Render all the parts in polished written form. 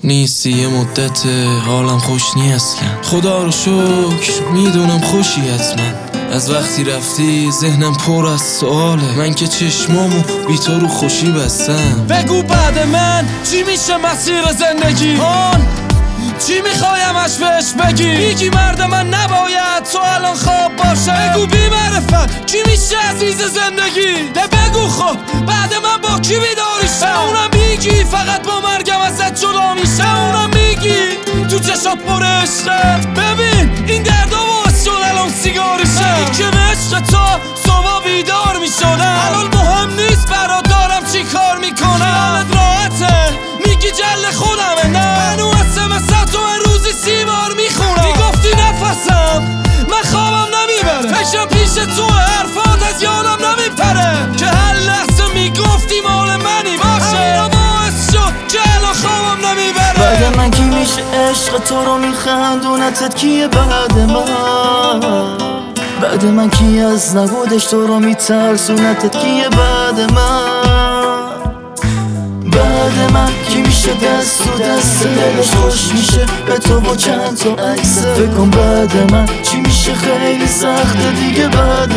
نیستی یه مدت حالم خوش نی اصلا. خدا رو شکر میدونم خوشی حتما. از وقتی رفتی ذهنم پر از سواله. من که چشمامو بی تو رو خوشی بستم. بگو بعد من چی میشه مسیر زندگی؟ چی میخوایمش بهش بگی؟ میگی مرد من نباید تو الان خواب باشه. بگو بی معرفت کی میشه عزیز زندگی؟ بگو خب بعد من با کی بیداریشه؟ اونم میگی فقط با مرگم ازت جدا میشه. اونم میگی تو چشات پر عشقت. ببین این دردا باعث شد الان سیگاریشه. این که به عشق تو صبح بیدار میشدم. الان مهم نیست برات دارم چی کار میکنم. حالت راحته میگی جل خودمه. نه منو اسمسات و روزی 30 بار میخونم. میگفتی نفسم من خوابم نمیبره. فکرم پیش تو حرفات از یادم نمیپره. که هر لحظه میگفتی مال منی باشه. همونو باعث شد که الان خوابم نمیبره. بعد من کی میشه عشق تو رو میخندونتت کیه؟ بعد من کی از نبودش تو رو میترسونتت کیه؟ بعد من کی میشه دست تو دست دلش خوش میشه به تو با چند تا عکس؟ فکر کن بعد من چی میشه خیلی سخته دیگه. بعد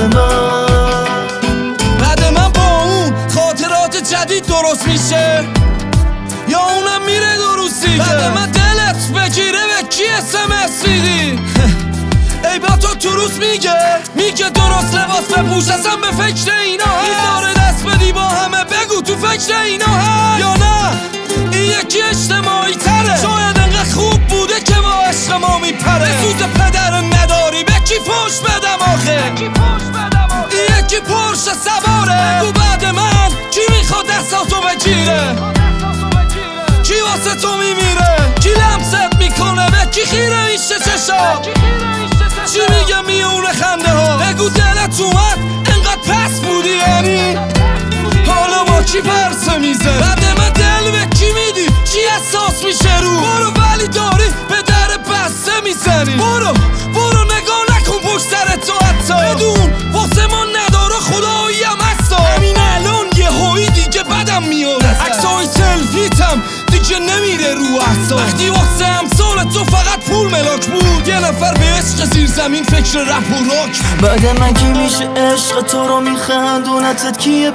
من با اون خاطرات جدید درست میشه یا اونم میره درست دیگه؟ بعد من دلت بگیره به کی SMS میدی؟ ای با تو روز میگه درست لباس بپوش. اصلا به فکر اینا هست؟ میذاره دست بدی با همه بگو تو فکر اینا هست یا نه این یکی اجتماعی تره؟ شاید انقدر خوب بوده که با عشق ما میپره. سوز پدر نداری به کی فوش بدم آخه؟ این یکی پرش سواره. بگو بعد من کی میخواد دستاتو بگیره؟ کی واسه تو میمیره؟ کی لمست میکنه؟ به کی خیره میشه چشات؟ چی میگه میونه خنده ها؟ بگو دلت اومد انقدر پس بودی یعنی؟ حالا با کی پرسه میزه؟ بعد من دل به کی میدی؟ چی احساس میشه رو؟ برو ولی داری به در بسته میزنی. برو نگاه نکن پشت سر تو حتی. بدون واسه ما نداره خدایی هم هستا. همین الان یه هایی دیگه بدم میاد. عکسای سلفیتم دیگه نمیره رو احسا. وقتی واسه امثال تو فقط پول ملاک بود. یه نفر به عشق زیر زمین فکر رپ و راک. بعد من کی میشه عشق تو رو میخندونتت کیه؟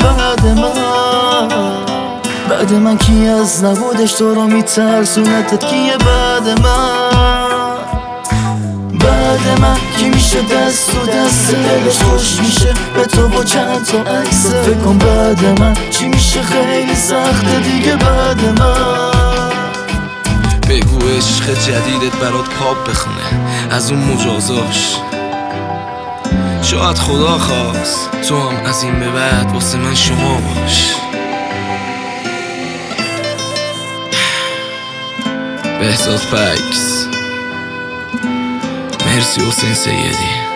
بعد من کی از نبودش تو رو میترسونتت کیه؟ بعد من کی میشه دست تو دست دلش خوش میشه به تو با چند تا عکس؟ فکر کن بعد من چی میشه خیلی سخته دیگه. بعد بگو عشق جدیدت برات پاپ بخونه از اون مجازاش. شاید خدا خواست تو هم از این به بعد واسه من شما باش. بهزاد فکس. مرسی حسین سیدی.